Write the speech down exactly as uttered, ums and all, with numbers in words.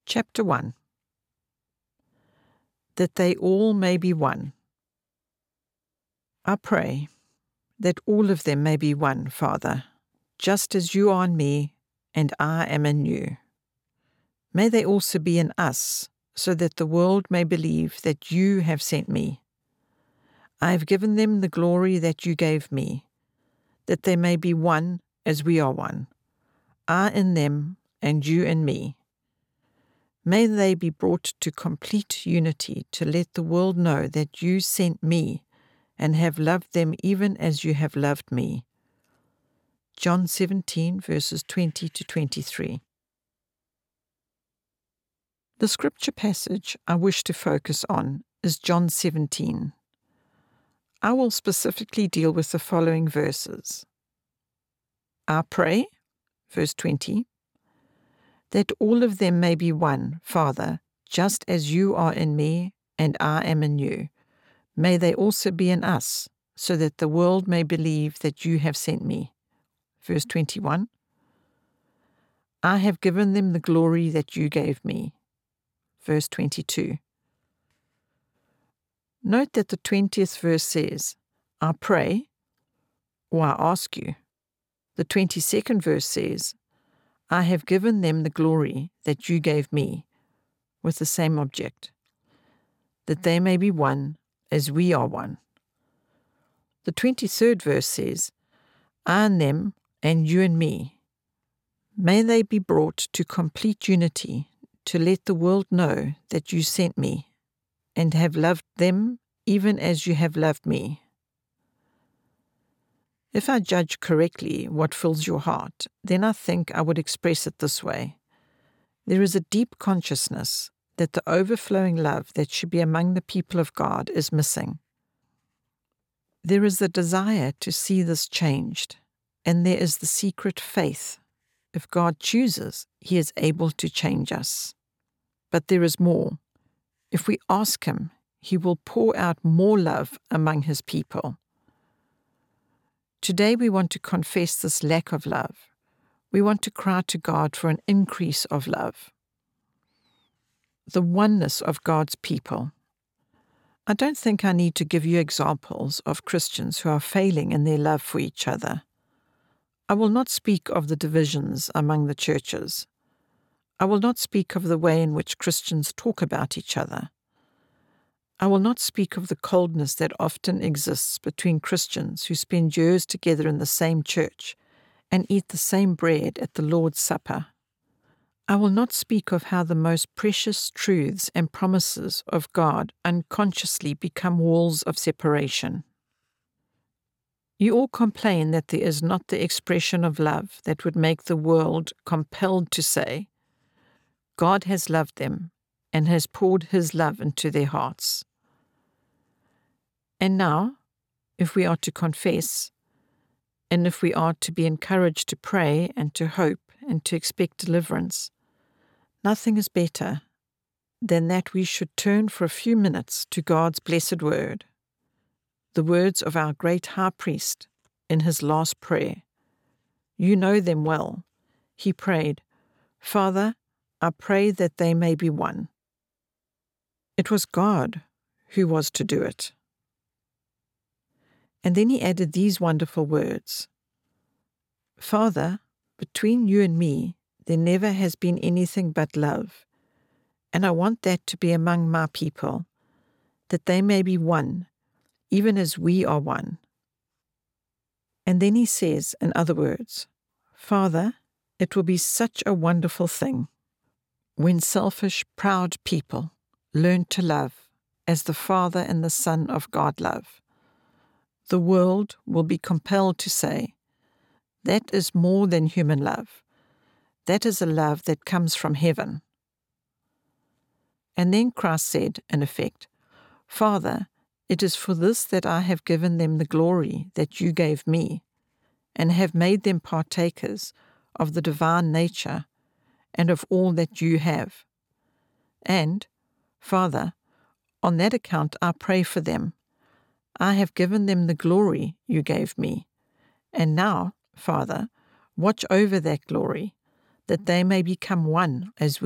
Chapter one. That they all may be one. I pray that all of them may be one, Father, just as you are in me and I am in you. May they also be in us, so that the world may believe that you have sent me. I have given them the glory that you gave me, that they may be one as we are one, I in them and you in me. May they be brought to complete unity to let the world know that you sent me and have loved them even as you have loved me. John seventeen, verses twenty to twenty-three. The scripture passage I wish to focus on is John seventeen. I will specifically deal with the following verses. I pray, verse twenty, that all of them may be one, Father, just as you are in me and I am in you. May they also be in us, so that the world may believe that you have sent me. Verse twenty-one. I have given them the glory that you gave me. Verse twenty-two. Note that the twentieth verse says, I pray, or I ask you. The twenty-second verse says, I have given them the glory that you gave me, with the same object, that they may be one as we are one. The twenty-third verse says, I in them and you in me. May they be brought to complete unity to let the world know that you sent me and have loved them even as you have loved me. If I judge correctly what fills your heart, then I think I would express it this way. There is a deep consciousness that the overflowing love that should be among the people of God is missing. There is a desire to see this changed, and there is the secret faith. If God chooses, He is able to change us. But there is more. If we ask Him, He will pour out more love among His people. Today we want to confess this lack of love. We want to cry to God for an increase of love. The oneness of God's people. I don't think I need to give you examples of Christians who are failing in their love for each other. I will not speak of the divisions among the churches. I will not speak of the way in which Christians talk about each other. I will not speak of the coldness that often exists between Christians who spend years together in the same church and eat the same bread at the Lord's Supper. I will not speak of how the most precious truths and promises of God unconsciously become walls of separation. You all complain that there is not the expression of love that would make the world compelled to say, God has loved them and has poured His love into their hearts. And now, if we are to confess, and if we are to be encouraged to pray and to hope and to expect deliverance, nothing is better than that we should turn for a few minutes to God's blessed word, the words of our great high priest in his last prayer. You know them well. He prayed, Father, I pray that they may be one. It was God who was to do it. And then he added these wonderful words. Father, between you and me, there never has been anything but love, and I want that to be among my people, that they may be one, even as we are one. And then he says, in other words, Father, it will be such a wonderful thing when selfish, proud people learn to love as the Father and the Son of God love. The world will be compelled to say, that is more than human love. That is a love that comes from heaven. And then Christ said, in effect, Father, it is for this that I have given them the glory that you gave me, and have made them partakers of the divine nature and of all that you have. And, Father, on that account I pray for them. I have given them the glory you gave me. And now, Father, watch over that glory, that they may become one as we